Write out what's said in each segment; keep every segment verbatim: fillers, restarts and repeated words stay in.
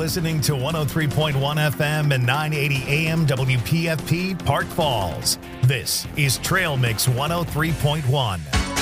listening to one oh three point one F M and nine eighty A M W P F P Park Falls. This is Trail Mix one oh three point one.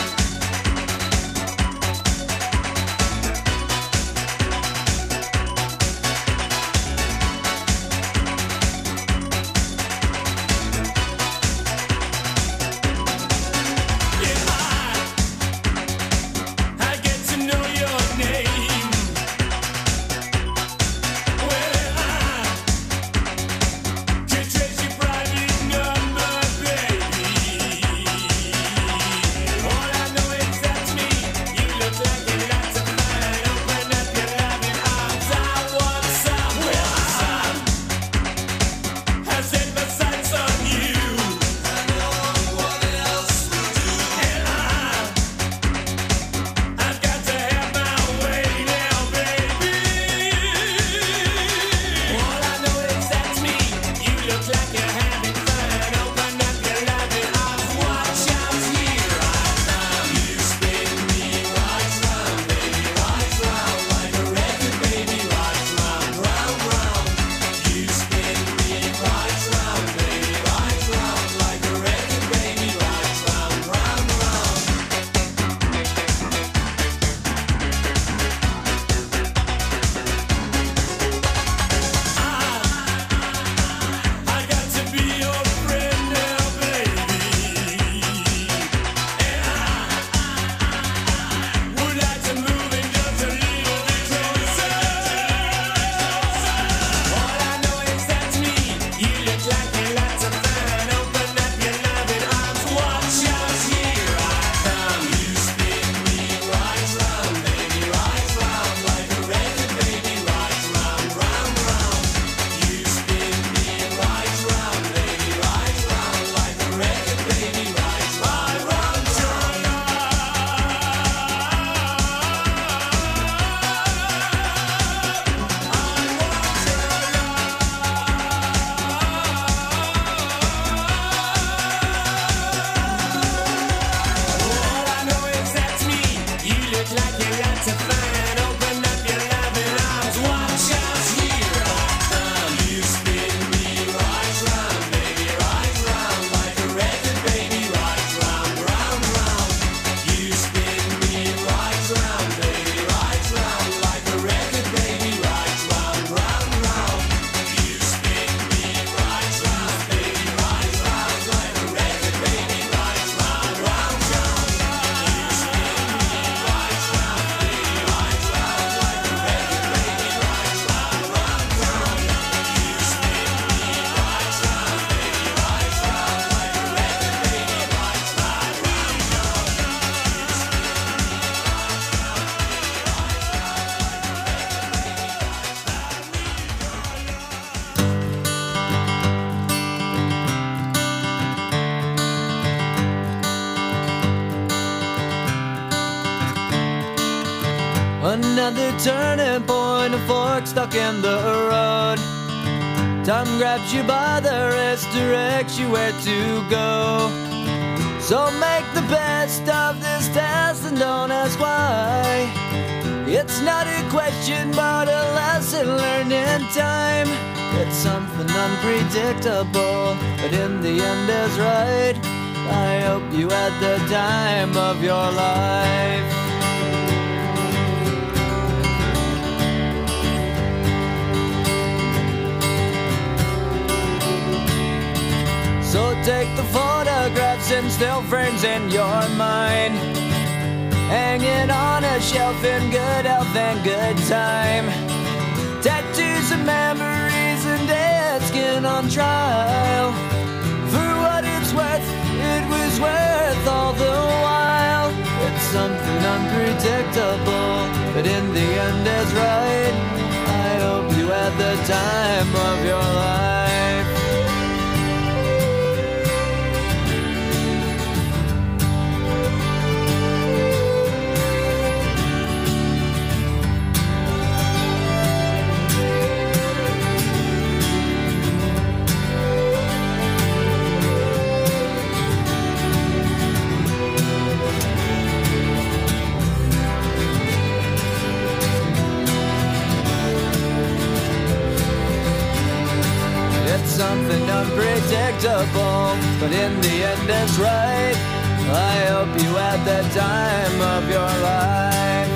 Another turning point, a fork stuck in the road. Time grabs you by the wrist, directs you where to go. So make the best of this test and don't ask why. It's not a question but a lesson learned in time. It's something unpredictable, but in the end is right. I hope you had the time of your life. So take the photographs and still frames in your mind, hanging on a shelf in good health and good time. Tattoos and memories and dead skin on trial. For what it's worth, it was worth all the while. It's something unpredictable, but in the end is right. I hope you had the time of your life. unpredictable, but in the end it's right. I hope you had the time of your life.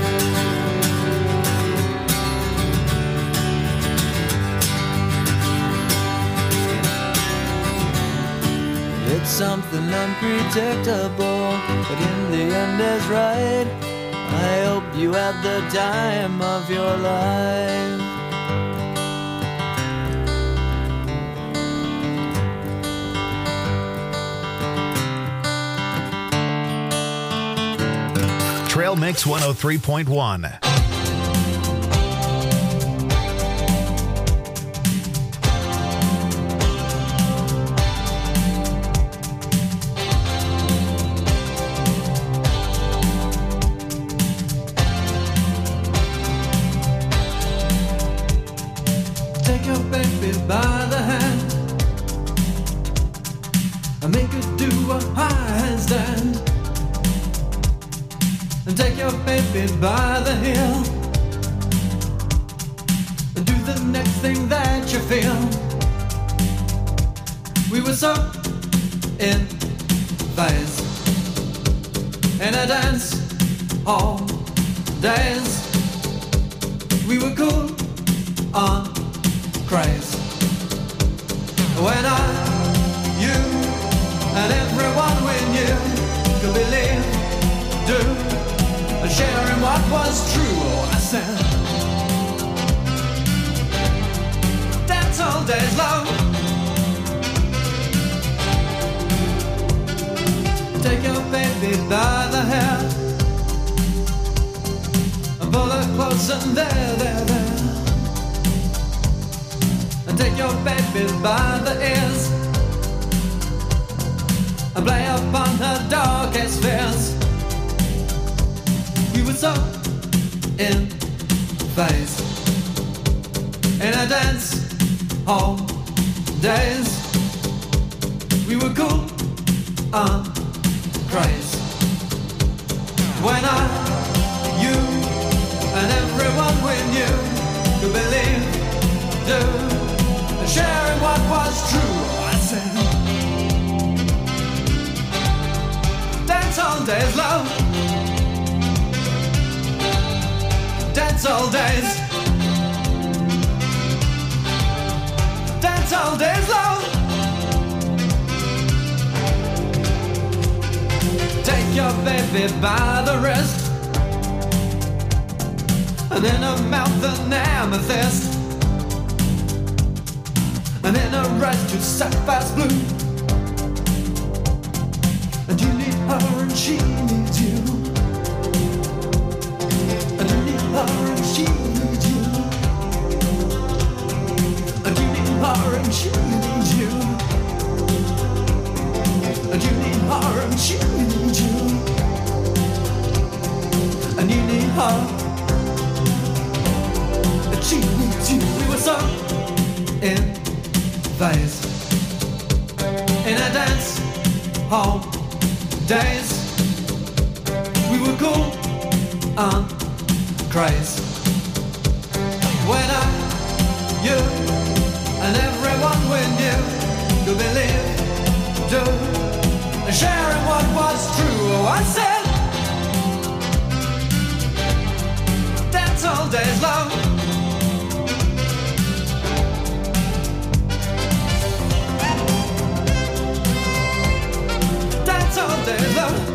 It's something unpredictable, but in the end is right. I hope you had the time of your life. Trail Mix one oh three point one. Take your baby by the hand and make her do a handstand. And take your baby by the heel and do the next thing that you feel. We were so in phase in a dance all days. We were cool on craze. When I, you, and everyone we knew could believe, do, and sharing what was true. Oh, I said, dance all days long. Take your baby by the hair and pull her close and there, there, there. And take your baby by the ears and play upon her darkest fears. We were so in phase in a dance hall days. We were cool on craze. When I, you, and everyone we knew could believe, do, and sharing what was true. I said, dance all days, love. Dance all days. Dance all days, love. Take your baby by the wrist and in her mouth an amethyst, and in her eyes two sapphires blue. And you need her and she needs you. And you need her and she needs you. And you need her and she needs you. And you need her and she needs you. And you need her and she needs you. We were so in phase in a dance hall days. We were cool on craze. When I, you, and everyone we knew could believe, do, and sharing what was true. Oh, I said, dance all days, love. Dance all days, love.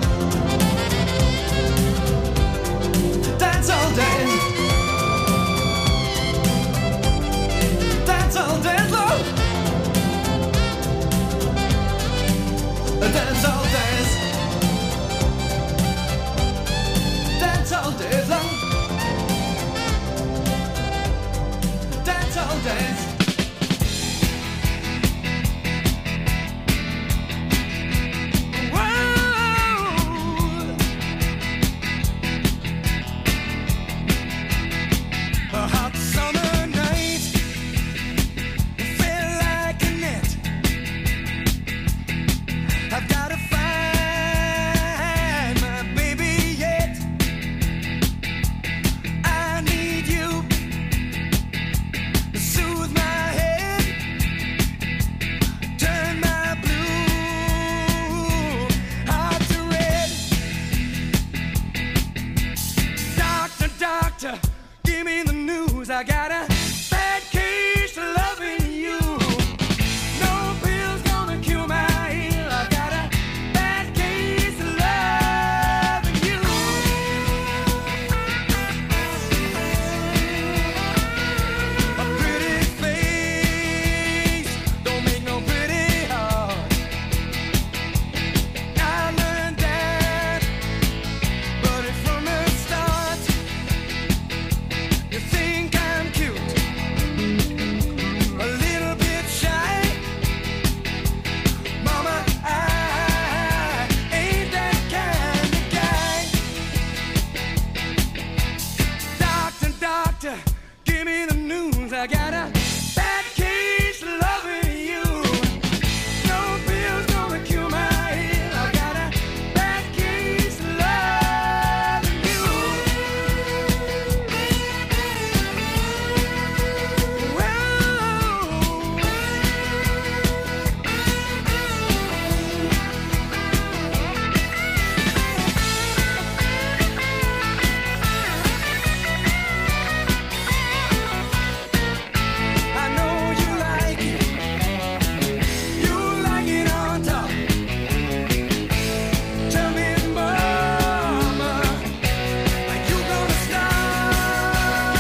Dance all days. Dance all days, love. Dance all days. I got a bad case of loving you. No pill's gonna cure my ill. I got a bad case of loving you. A pretty face don't make no pretty heart. I learned that, but it's from the start. You think I'm cute, a little bit shy. Mama, I ain't that kind of guy. Doctor, doctor, give me the news. I got a bad case of loving you. No pill's gonna cure my ill. I got a bad case of loving you. I know you like it. You like it on top. Tell me, mama, are you gonna stop?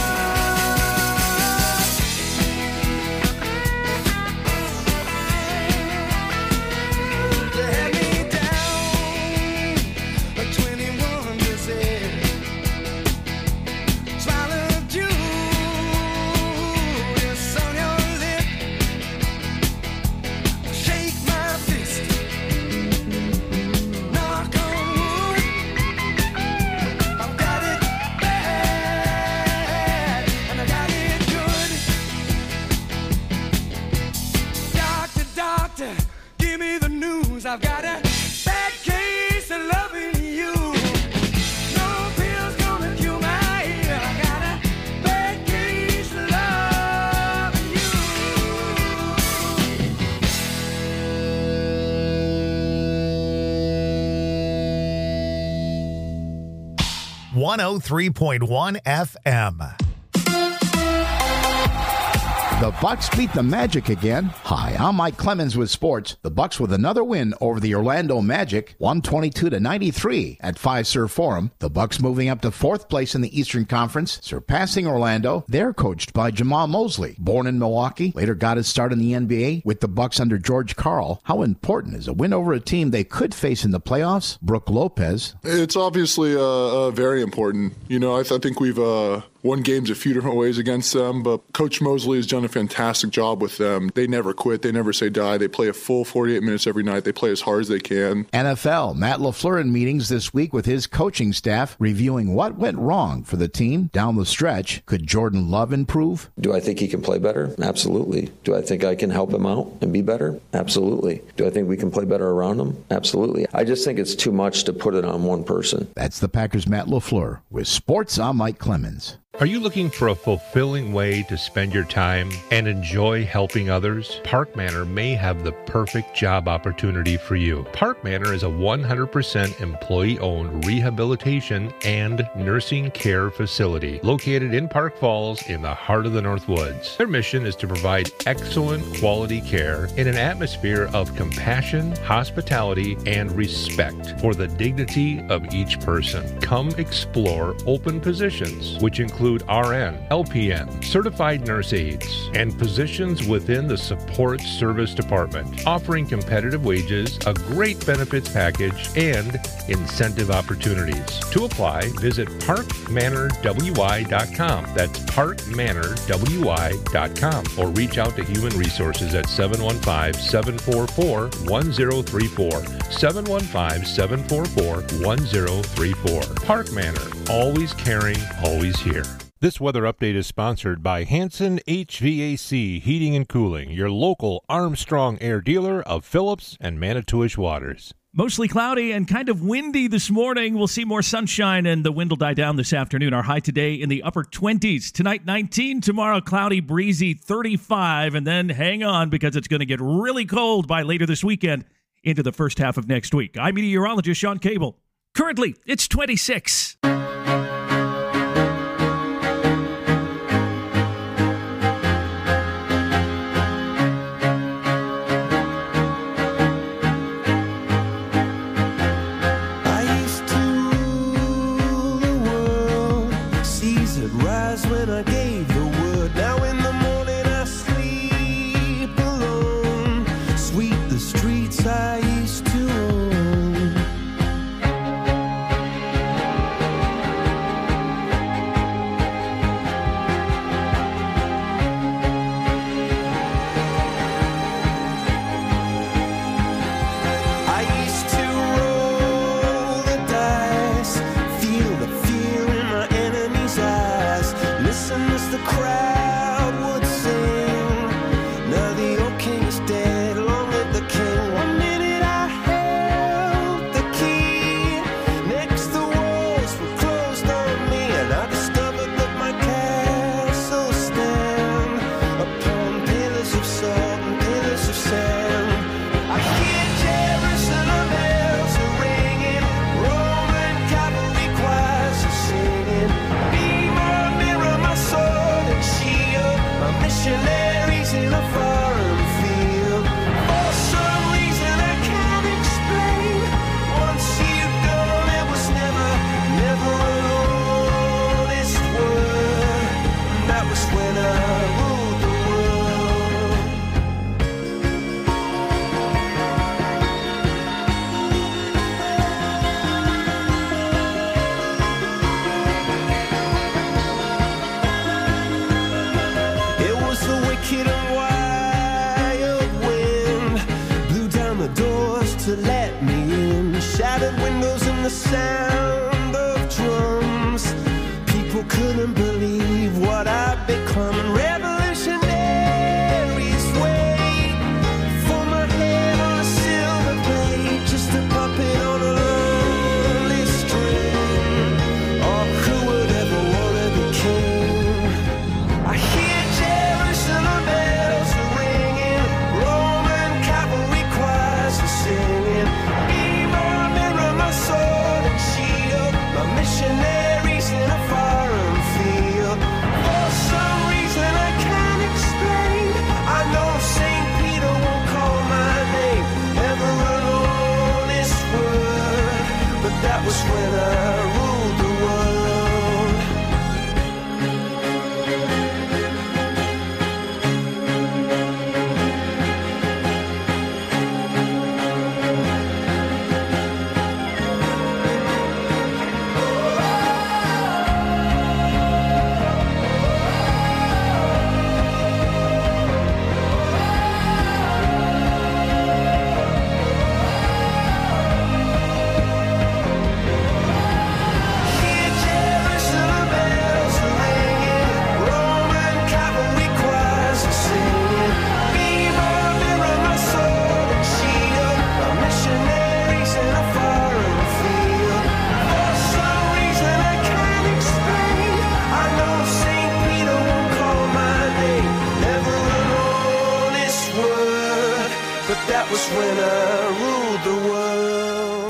You had me down like twenty-one percent. Swallowed you, yes, on your lip. Shake my fist, knock on wood. I've got it bad, and I got it good. Doctor, doctor, give me the news. I've got a bad case of loving you. No pill's gonna cure my ill. I got a bad case of loving you. one oh three point one F M. The Bucks beat the Magic again. Hi, I'm Mike Clemens with sports. The Bucks with another win over the Orlando Magic, one twenty-two to ninety-three at Fiserv Forum. The Bucks moving up to fourth place in the Eastern Conference, surpassing Orlando. They're coached by Jamal Mosley, born in Milwaukee, later got his start in the N B A with the Bucks under George Karl. How important is a win over a team they could face in the playoffs? Brooke Lopez. It's obviously uh, uh, very important. You know, I, th- I think we've uh, won games a few different ways against them, but Coach Mosley has done a fantastic job with them. They never quit. They never say die. They play a full forty-eight minutes every night. They play as hard as they can. N F L, Matt LaFleur in meetings this week with his coaching staff, reviewing what went wrong for the team down the stretch. Could Jordan Love improve? Do I think he can play better? Absolutely. Do I think I can help him out and be better? Absolutely. Do I think we can play better around him? Absolutely. I just think it's too much to put it on one person. That's the Packers' Matt LaFleur. With sports, I'm Mike Clemens. Are you looking for a fulfilling way to spend your time and enjoy helping others? Park Manor may have the perfect job opportunity for you. Park Manor is a one hundred percent employee-owned rehabilitation and nursing care facility located in Park Falls in the heart of the North Woods. Their mission is to provide excellent quality care in an atmosphere of compassion, hospitality, and respect for the dignity of each person. Come explore open positions, which include R N, L P N, certified nurse aides, and positions within the support service department, offering competitive wages, a great benefits package, and incentive opportunities. To apply, visit park manor w i dot com. That's park manor w i dot com, or reach out to Human Resources at seven one five, seven four four, one zero three four, seven one five, seven four four, one zero three four. Park Manor, always caring, always here. This weather update is sponsored by Hanson H V A C Heating and Cooling, your local Armstrong Air dealer of Phillips and Manitowish Waters. Mostly cloudy and kind of windy this morning. We'll see more sunshine and the wind will die down this afternoon. Our high today in the upper twenties. Tonight, nineteen. Tomorrow, cloudy, breezy, thirty-five. And then hang on because it's going to get really cold by later this weekend into the first half of next week. I'm meteorologist Sean Cable. Currently, it's twenty-six. was when I gave the word. Now in the morning I sleep alone. Sweep the streets I used to own. I used to roll the dice, feel the fear in my enemy's eyes, listen as the crowd would sing. Now the old king is dead, long live the king. One minute I held the key, next the walls were closed on me, and I discovered that my castle stand upon pillars of salt and pillars of sand. I hear Jerusalem bells are ringing, Roman cavalry choirs are singing. Be my mirror, my sword and shield, my missionaries in a foreign field. For some reason I can't explain, once you've gone it was never, never an honest word. And that was when I ruled the world. It was the wicked and wild wind, blew down the doors to let me in, shattered windows and the sound of drums. People couldn't believe what I'd become, and revolutionaries wait for my head on a silver plate, just a puppet on a lonely string. Oh, who would ever want to be king? I hear Jerusalem bells are ringing, Roman cavalry choirs are singing. Be my mirror, my sword and shield, my missionaries in a foreign field. For some reason I can't explain, I know Saint Peter won't call my name, never an honest word, but that was when I ruled the world. Hear Jerusalem bells are ringing, Roman cavalry choirs are singing. Be my mirror, my sword and shield, my missionaries in a foreign field. For some reason I can't explain, I know Saint Peter won't call my name, never an honest word, but that was when I ruled the world.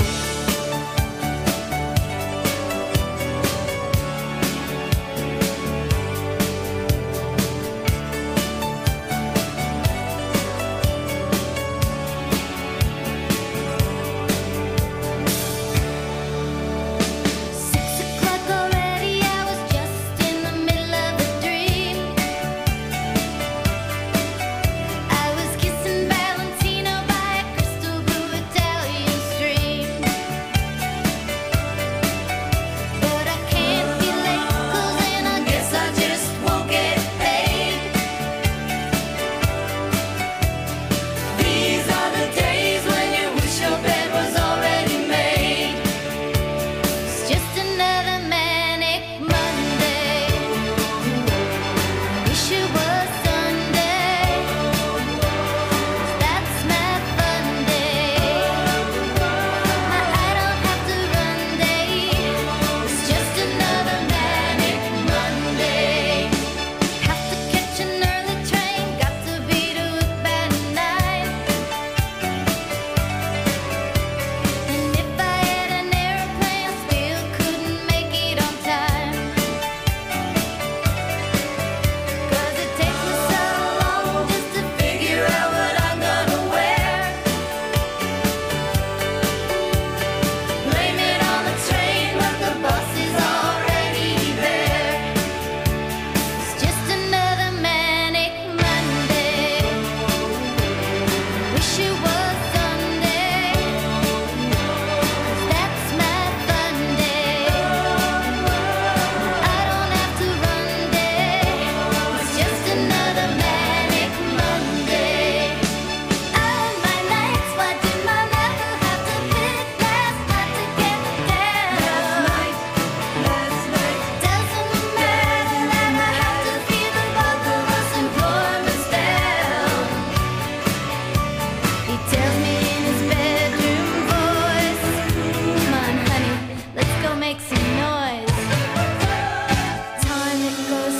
Six o'clock already, I was just in the middle of a dream. I was kissing Valentino by a crystal blue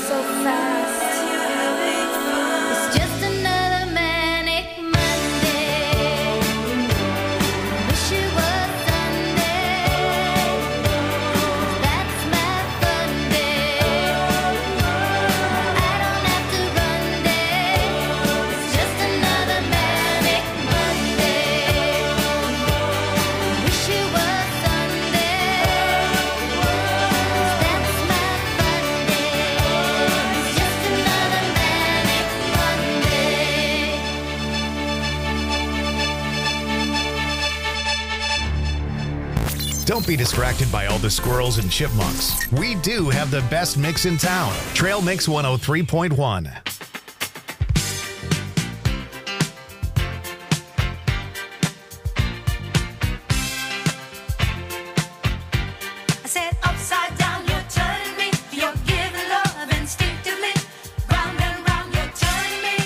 so fast. It's just another manic Monday. Wish it was Sunday. That's my fun day. I don't have to run day. It's just another manic Monday. Wish it was Sunday. That's my fun day. It's just another manic Monday. Don't be distracted by all the squirrels and chipmunks. We do have the best mix in town. Trail Mix one oh three point one. I said upside down, you're turning me. You're giving love instinctively. Round and round, you're turning me.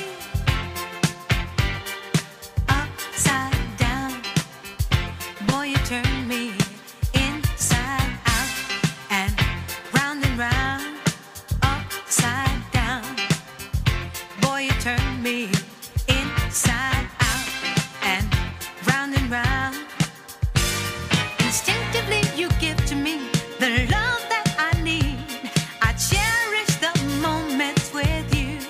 Upside down, boy, you turn me inside out and round and round. Upside down, boy, you turn me inside out and round and round. Instinctively, you give to me the love that I need. I cherish the moments with you.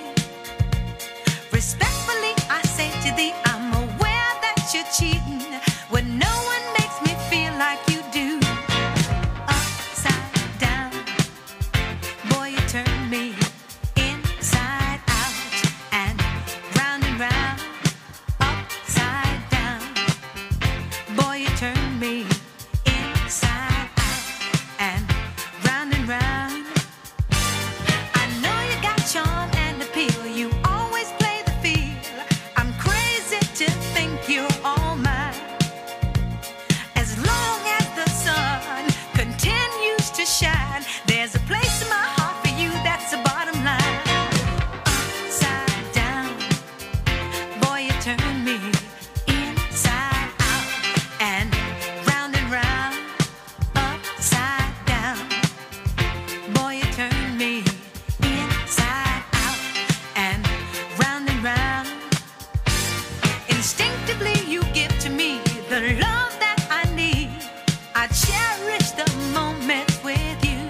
Respectfully, I say to thee, I'm aware that you're cheating when no one makes me feel like you do. Upside down, boy, you turn me inside out and round and round. Upside down, boy, you turn me inside out and round and round. I know you got charm and appeal. You always play the field. I'm crazy to think you're all mine. As long as the sun continues to shine, there's a place in my heart for you. That's the bottom line. Upside down, boy, you turn me inside out and round and round. Upside down, boy, you turn me inside out and round and round. Instinctively, you give to me the love that I need. I cherish the moments with you.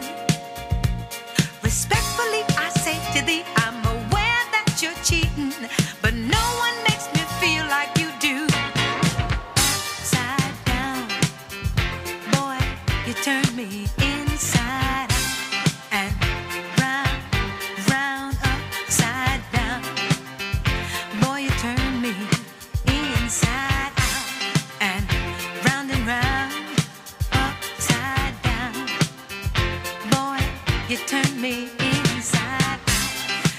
Respectfully, I say to thee, I'm aware that you're cheating, but no one makes me feel like you do. Upside down, boy, you turn me inside out and round, round, upside down. Boy, you turn me inside out and round and round, upside down. Boy, you turn me inside out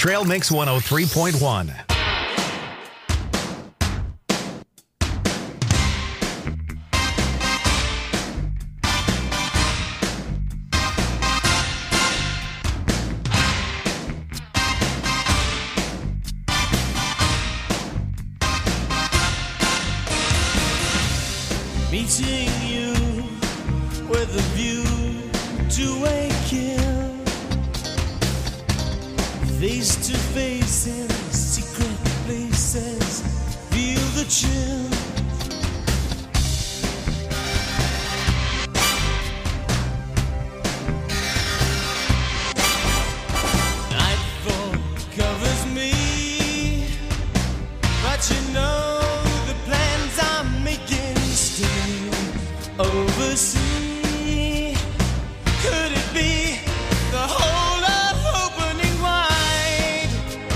Trail Mix one oh three point one. Meeting you with a view to a kill, face to face in secret places, feel the chill. Nightfall covers me, but you know the plans I'm making still oversee. Could it be the whole of opening wide?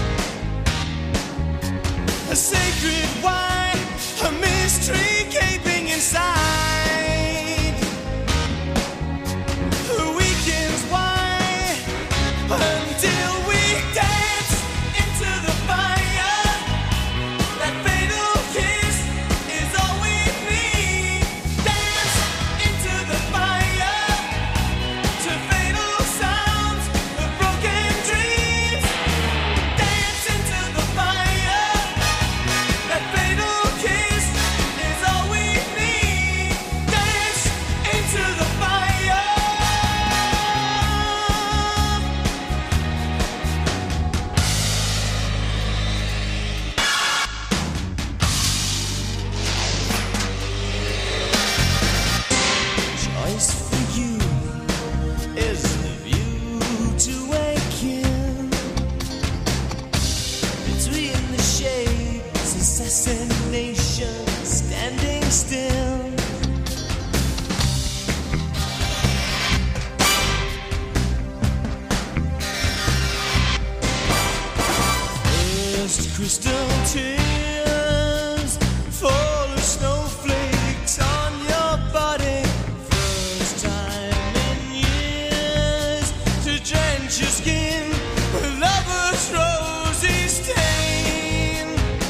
A sacred wine, a mystery gaping inside. The weekends why until we dance into the fire. That fatal kiss is all we need. Dance into the fire to fatal sounds of broken dreams. Dance into the fire. That fatal kiss is all we need. Dance into the fire. Choice for you is the view to a kill. Between the shades, assassination standing still. First crystal tears fall as snowflakes on your body. First time in years to drench your skin with lover's rosy stain.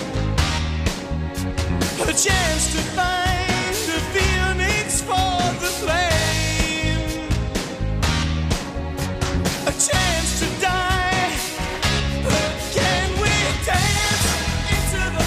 A chance to find the phoenix for the flame. A chance to die. But can we dance into the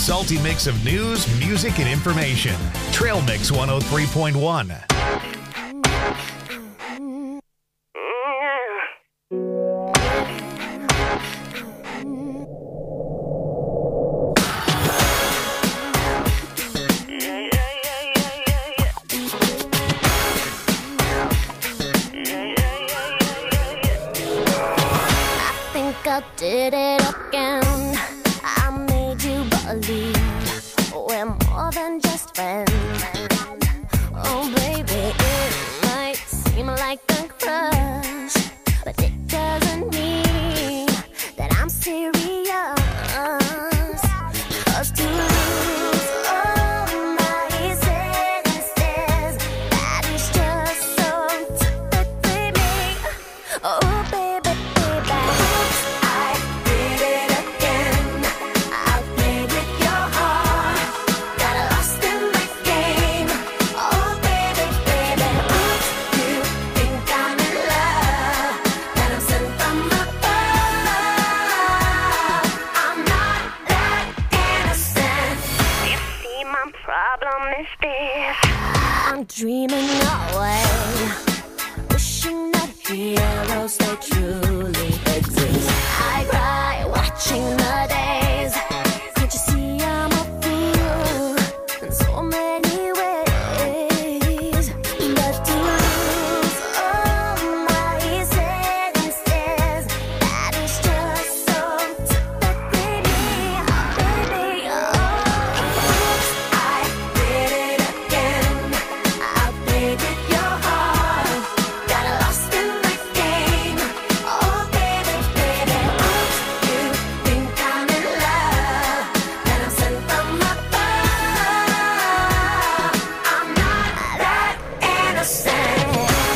salty mix of news, music, and information. Trail Mix one oh three point one. I did it again. I made you believe we're more than just friends. Oh, baby, it might seem like a crush, but it doesn't mean that I'm serious. 'Cause to lose all my senses, that is just so typically me. Oh, baby, baby. I'm dreaming away, wishing that heroes they truly exist. I cry watching the days. Can't you see I'm a fool in so many ways? But to lose all my senses, that is just so typically me, baby. Oh, I did it again. I played with your heart, got lost in the game. Oh, baby, baby, oops, you think I'm in love, that I'm sent from above. I'm not that innocent.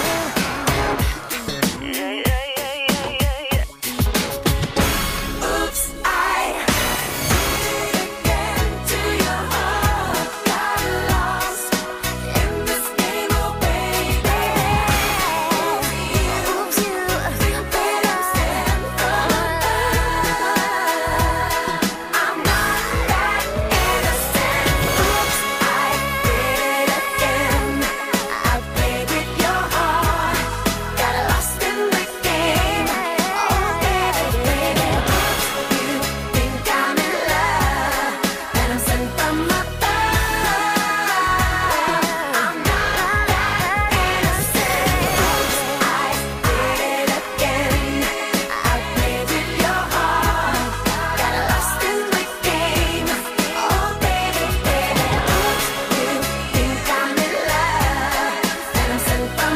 Oops, I did it again to your heart, got lost in this game, oh baby. Oops, you think I'm sent from above. I'm not that innocent. Oops, I did it again. I played with your heart, got lost in the game. Oh baby, baby, oops, you think I'm in love, that I'm sent from above. I'm not that innocent. Oops, I did it again. I played with your heart, got lost in the game. Oh baby, baby, oops, you think I'm in love, that I'm sent from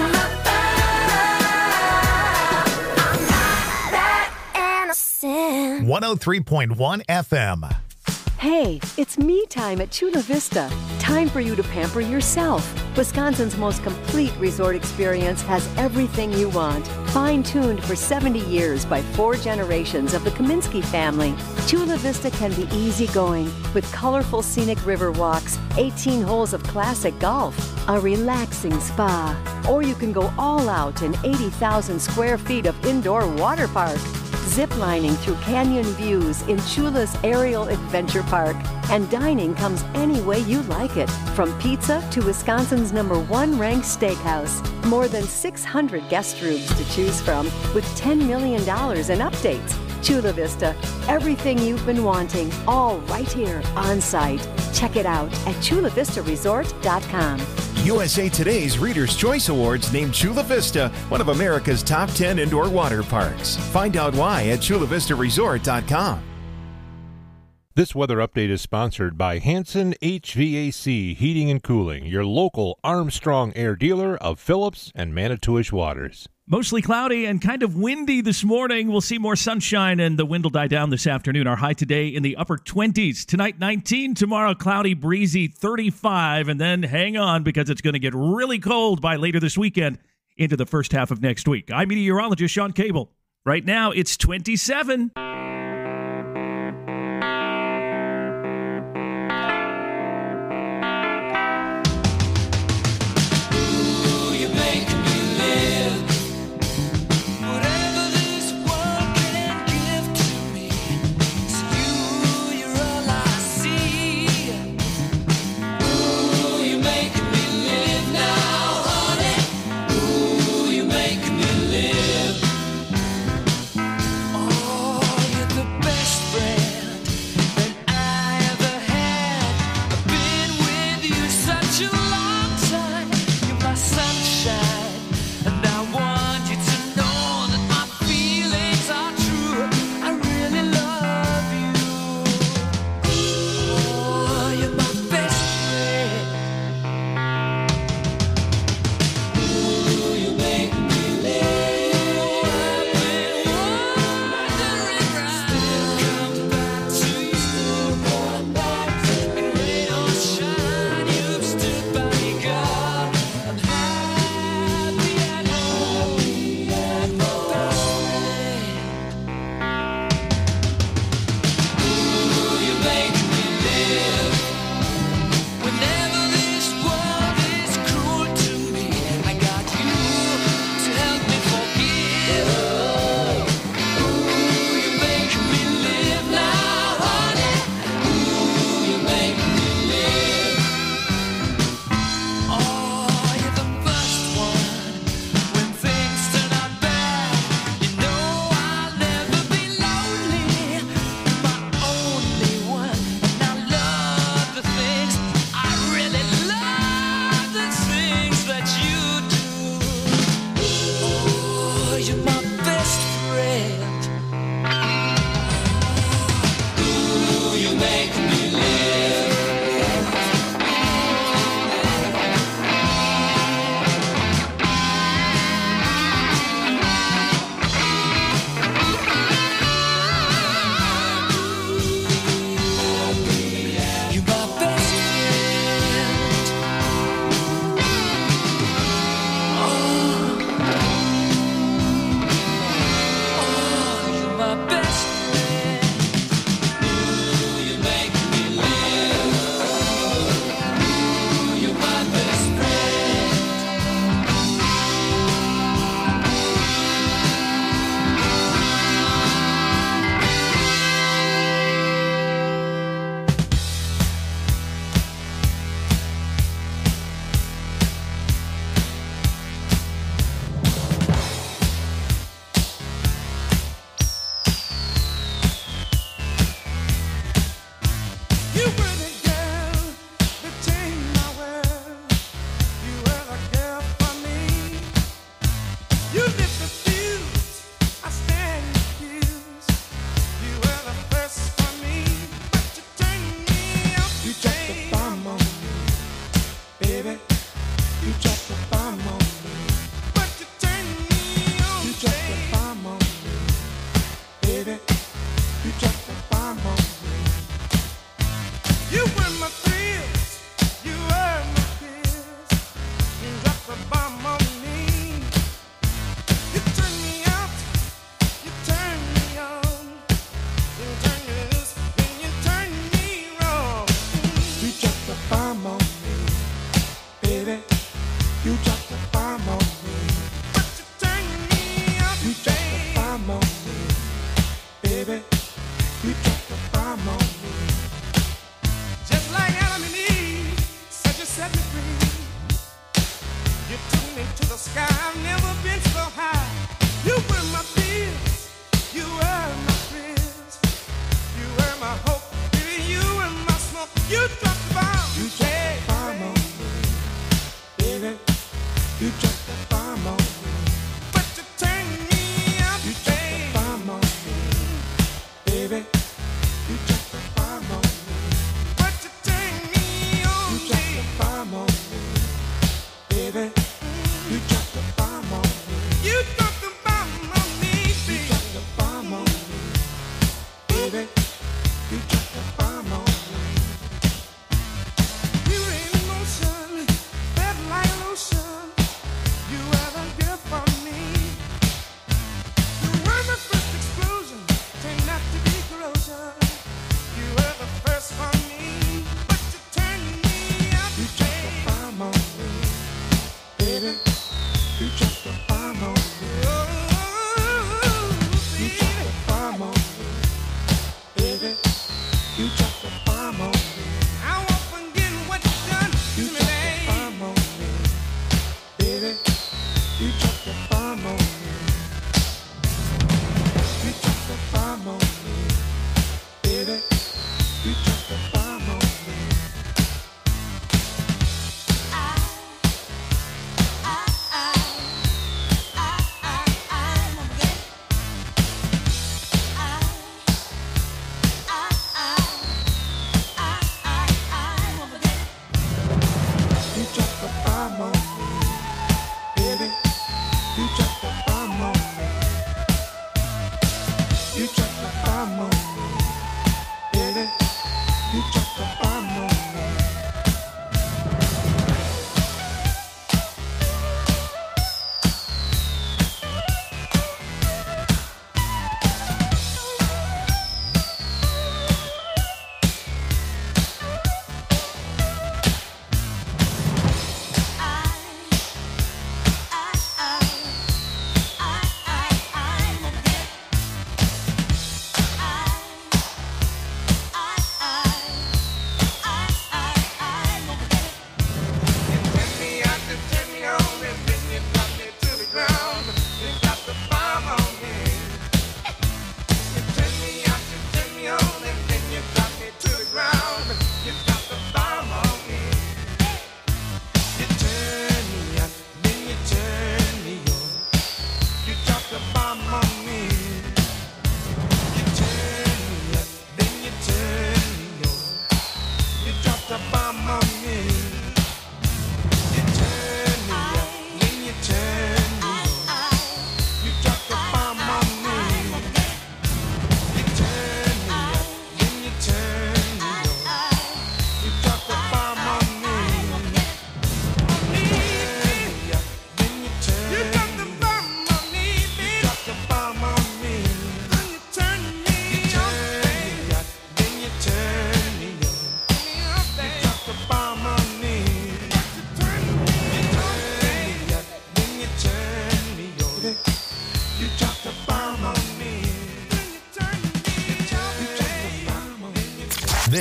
above. I'm not that innocent. one oh three point one F M. Hey, it's me time at Chula Vista. Time for you to pamper yourself. Wisconsin's most complete resort experience has everything you want. Fine-tuned for seventy years by four generations of the Kaminsky family, Chula Vista can be easygoing with colorful scenic river walks, eighteen holes of classic golf, a relaxing spa, or you can go all out in eighty thousand square feet of indoor water park. Ziplining through canyon views in Chula's Aerial Adventure Park. And dining comes any way you like it, from pizza to Wisconsin's number one ranked steakhouse. More than six hundred guest rooms to choose from with ten million dollars in updates. Chula Vista, everything you've been wanting, all right here on site. Check it out at chula vista resort dot com. U S A Today's Reader's Choice Awards named Chula Vista one of America's top ten indoor water parks. Find out why at chula vista resort dot com. This weather update is sponsored by Hanson H V A C Heating and Cooling, your local Armstrong Air dealer of Phillips and Manitowish waters. Mostly cloudy and kind of windy this morning. We'll see more sunshine and the wind will die down this afternoon. Our high today in the upper twenties. Tonight, nineteen. Tomorrow, cloudy, breezy, thirty-five. And then hang on because it's going to get really cold by later this weekend into the first half of next week. I'm meteorologist Sean Cable. Right now, it's twenty-seven. See make me live.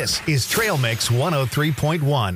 This is Trail Mix one oh three point one.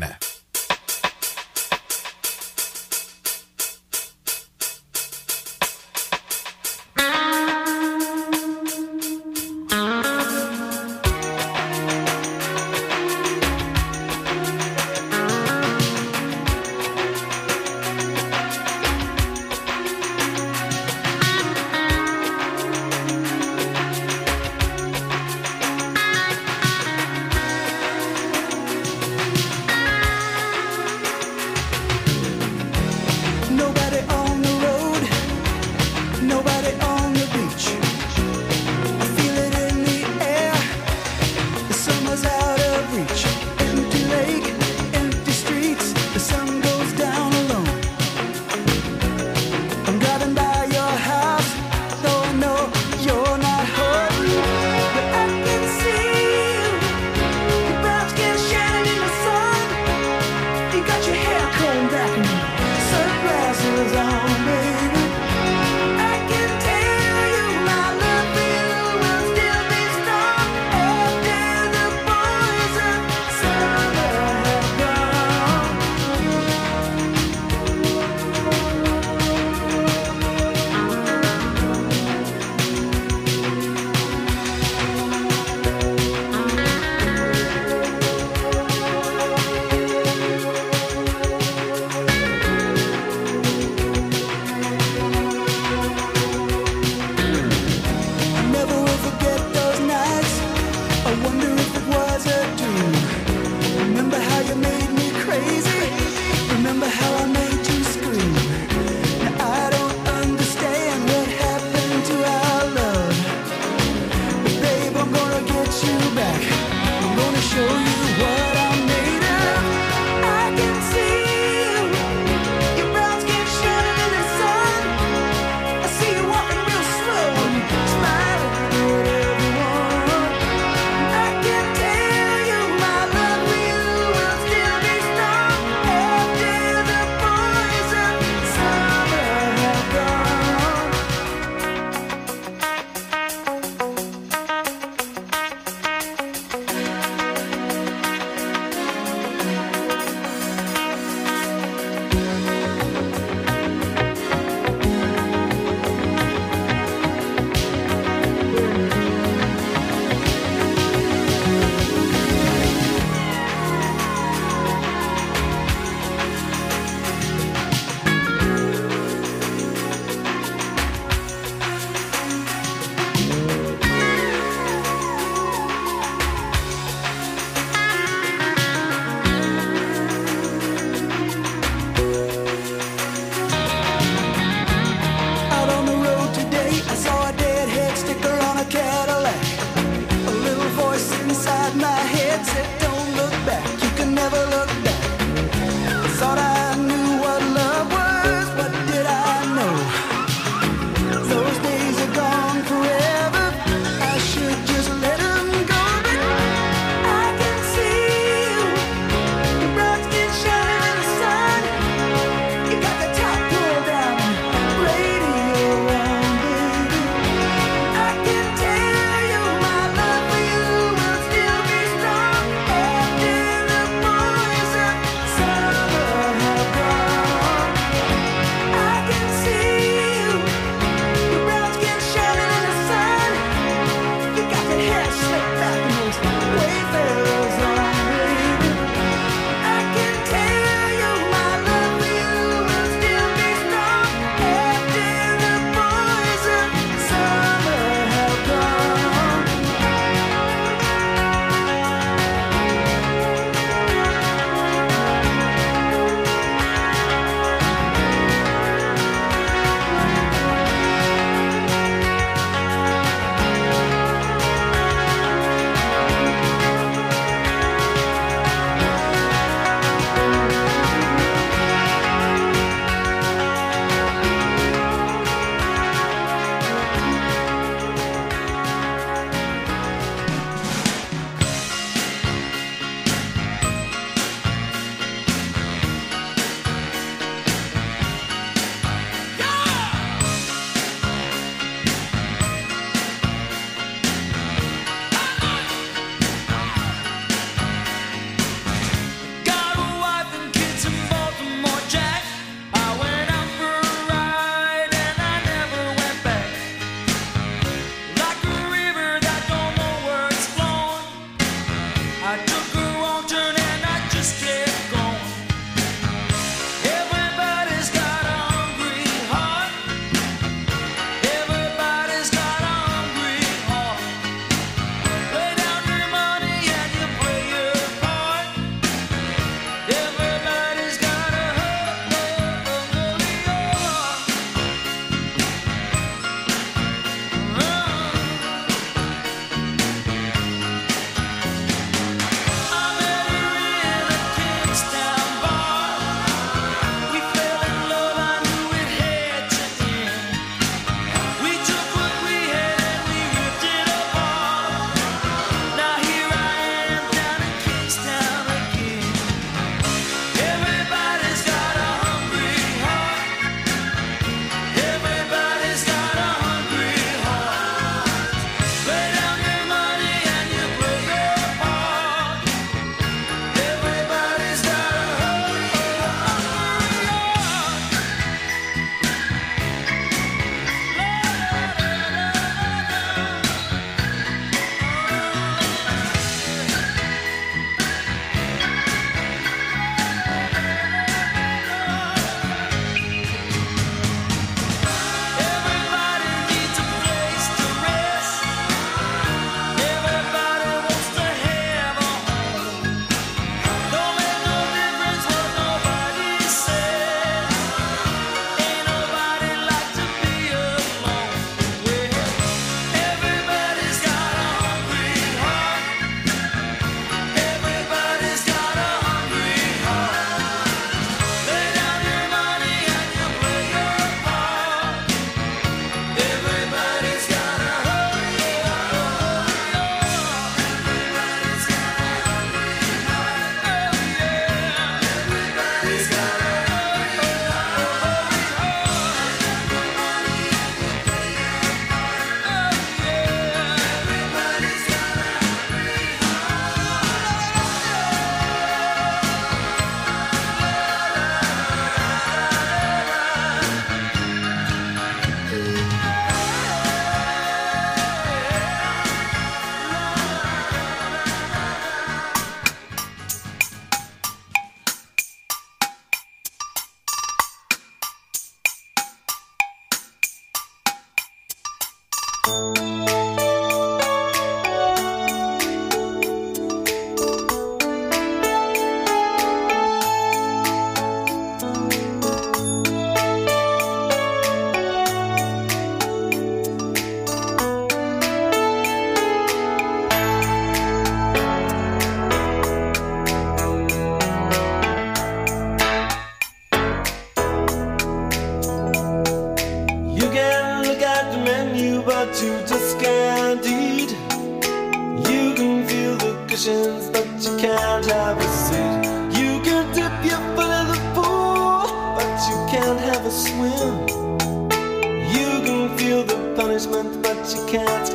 You can look at the menu, but you just can't eat. You can feel the cushions, but you can't have a seat. You can dip your foot in the pool, but you can't have a swim. You can feel the punishment, but you can't